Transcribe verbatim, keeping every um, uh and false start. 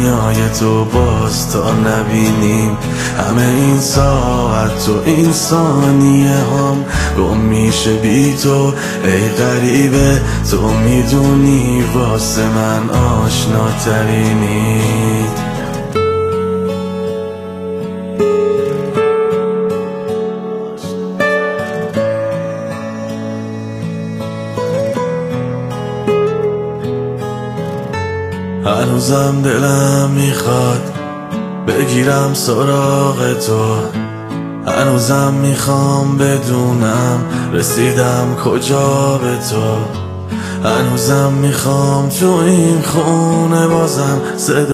دنیای تو باز تا نبینیم. همه این ساعت و این ثانیه هم گم میشه بی تو. ای غریبه تو میدونی واسه من آشناترینی. هنوزم دلم میخواد بگیرم سراغ تو، هنوزم میخوام بدونم رسیدم کجا به تو، هنوزم میخوام تو این خونه بازم صدا